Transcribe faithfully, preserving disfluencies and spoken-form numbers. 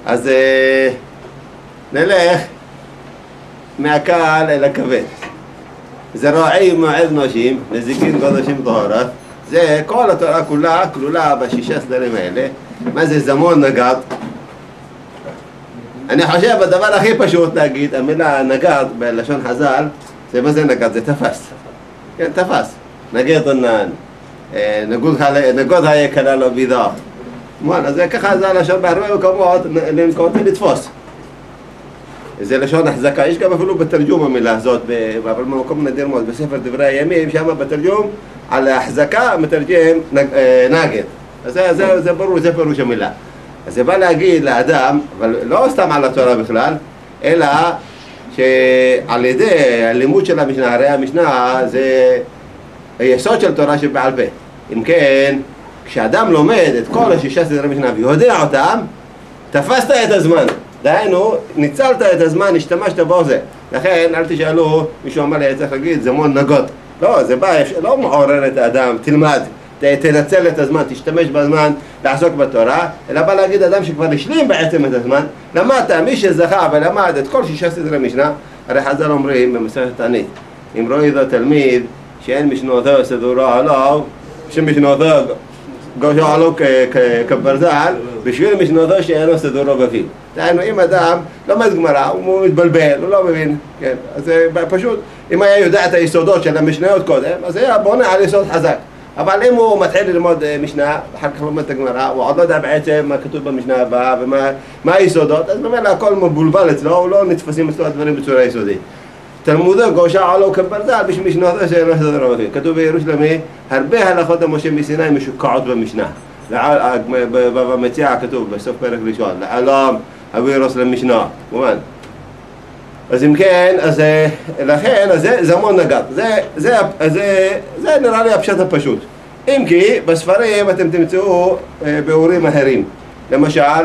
אז אה, נלך מהקל אל הכבד. זרועי מועד נשים, נזיקין קודשים טהרת. זה כל התורה כולה כלולה בשישה סדרים האלה. מה זה זמון נגד? אני חושב הדבר הכי פשוט להגיד, המילה נגד בלשון חז"ל, זה מה זה נגד? זה תפס. כן, תפס. נגד ענן. נגוד היה קלה לו בידך. אז זה ככה זה הלשון בהרבה מקומות לנקוט ולתפוס. זה לשון החזקה. יש גם אפילו בתרגום המילה הזאת, אבל במקום נדיר מאוד, בספר דברי הימים, שם בתרגום על החזקה מתרגם נגד. אז זה, זה, זה ברור, זה פירוש המילה. אז זה בא להגיד לאדם, אבל לא סתם על התורה בכלל, אלא שעל ידי הלימוד של המשנה, הרי המשנה זה היסוד של תורה שבעל פה. אם כן, כשאדם לומד את כל השישה סדרי משנה ויודע אותם, תפסת את הזמן. דהיינו, ניצלת את הזמן, השתמשת בו זה. לכן, אל תשאלו, מישהו אמר לי, צריך להגיד, זה מון נגות. לא, זה בא, לא מעורר את האדם, תלמד, ת, תנצל את הזמן, תשתמש בזמן לעסוק בתורה, אלא בא להגיד אדם שכבר השלים בעצם את הזמן, למדת, מי שזכה ולמד את כל שישה סדרי משנה, הרי חז"ל אומרים במסכת תענית, אם רואה איזה תלמיד שאין משנותו סדורו עליו, שמשנותו גושו עליו כברזל, בשביל משנותו שאינו סדורו בפיו. דהיינו, אם אדם לומד גמרא, הוא מתבלבל, הוא לא מבין, כן, אז פשוט, אם היה יודע את היסודות של המשניות קודם, אז היה בונה על יסוד חזק. אבל אם הוא מתחיל ללמוד משנה, אחר כך לומד את הגמרא, הוא עוד לא יודע בעצם מה כתוב במשנה הבאה ומה היסודות, אז באמת הכל מבולבל אצלו, הוא לא נתפסים אצלו הדברים בצורה יסודית. תלמודו גושע עלו כברזל בשביל משנותו שאינו סדורו בפיו. כתוב בירושלמי, הרבה הלכות המשה מסיני משוקעות במשנה. במציאה כתוב בסוף פרק ראשון, לעולם הווירוס למשנה, מובן. אז אם כן, אז לכן, אז זה זמון נגד. זה, זה, זה, זה נראה לי הפשט הפשוט. אם כי בספרים אתם תמצאו ביאורים אחרים. למשל,